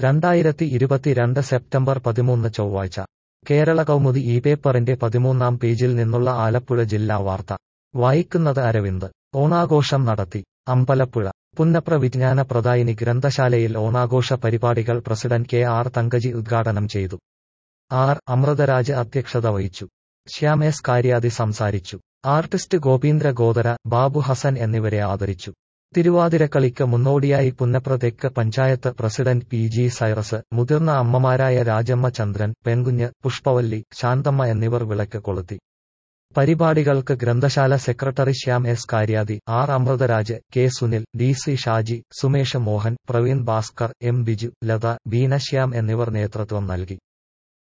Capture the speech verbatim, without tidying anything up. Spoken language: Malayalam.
രണ്ടായിരത്തി ഇരുപത്തിരണ്ട് സെപ്റ്റംബർ പതിമൂന്ന് ചൊവ്വാഴ്ച കേരള കൗമുദി ഈ പേപ്പറിന്റെ പതിമൂന്നാം പേജിൽ നിന്നുള്ള ആലപ്പുഴ ജില്ലാ വാർത്ത വായിക്കുന്നത് അരവിന്ദ്. ഓണാഘോഷം നടത്തി അമ്പലപ്പുഴ. പുന്നപ്ര വിജ്ഞാന പ്രദായിനി ഗ്രന്ഥശാലയിൽ ഓണാഘോഷ പരിപാടികൾ പ്രസിഡന്റ് കെ ആർ തങ്കജി ഉദ്ഘാടനം ചെയ്തു. ആർ അമൃതരാജ് അധ്യക്ഷത വഹിച്ചു. ശ്യാം എസ് കാര്യാതി സംസാരിച്ചു. ആർട്ടിസ്റ്റ് ഗോപീന്ദ്ര ഗോദര, ബാബു ഹസൻ എന്നിവരെ ആദരിച്ചു. തിരുവാതിരക്കളിക്ക് മുന്നോടിയായി പുന്നപ്ര തെക്ക് panchayat president P G Cyrus, മുതിർന്ന അമ്മമാരായ രാജമ്മ ചന്ദ്രൻ, പെൺകുഞ്ഞ്, പുഷ്പവല്ലി, ശാന്തമ്മ എന്നിവർ വിളക്ക് കൊളുത്തി. പരിപാടികൾക്ക് ഗ്രന്ഥശാല secretary Shyam S Karyathi, R Amritharaj, K Sunil, D C Shaji, Sumesh Mohan, Praveen Bhaskar, M Biju, Latha, Beena Shyam എന്നിവർ നേതൃത്വം നൽകി.